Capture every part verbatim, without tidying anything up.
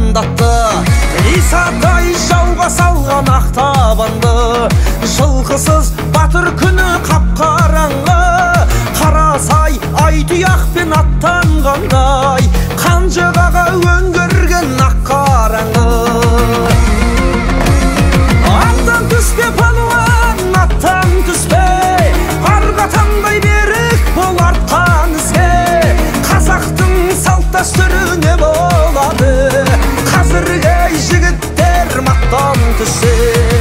ырандатты, Исатай жауға салған ақтабанды. Жылқысыз батыр күні қап-қараңғы, Қарасай ай-тұяқпен аттанғандай, Қанжығаға өңгерген ақ қараңғы. Аттан түспе палуан, аттан түспе, арға таңдай берік бол артқан ізге. Қазақтың салт дәстүрі не болады, қазіргі жігіттер мақтан түссе.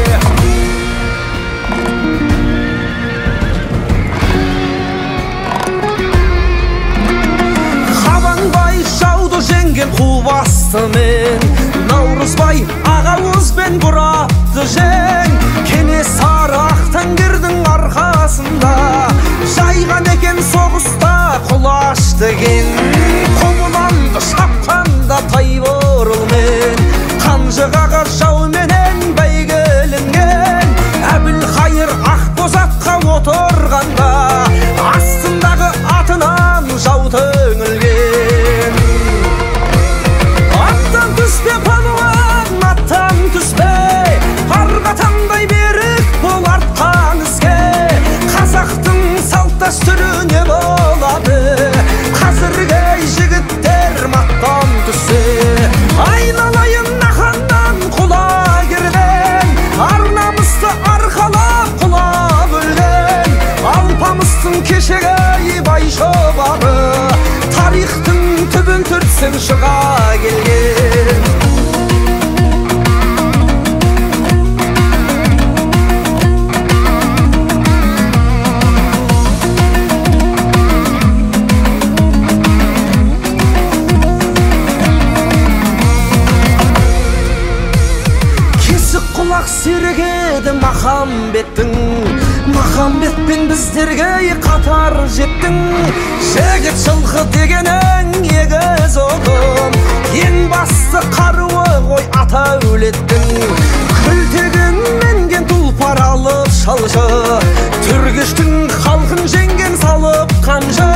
Қабанбай жауды жеңген қу бастымен, Наурызбай ағауызбен бұратты жең. Кенесары ақтаңгердің арқасында жайған екен соғыста құлаш деген. Құбыланды шапқанда Тайбұрылмен, Қанжығаға жауменен бәйгеленген. Әбілқайыр Ақбозатқа отырғанда астындағы атынан жау төңілген. Аттан түспе палуан, аттан түспе, арға таңдай берік бол артқан ізге. Қазақтың салт дәстүрі не болады, қазіргі жігіттер мақтан түссе. Айналайын наханнан құлагерден, ар-намысты арқалап құлап өлген. Алпамыстың кешегі бай-шобағы, тарихтың түбін түртсең шыға келген. Құлақ сергеді Махамбеттің, Махамбетпен біздерге қатар жеттің. Жігіт жылқы дегенің егіз ұғым, ең басты қаруы ғой ата өлеттің. Күлтеген менген тұлпар алып шалжы, түргештің халқын жеңген салып қамжы.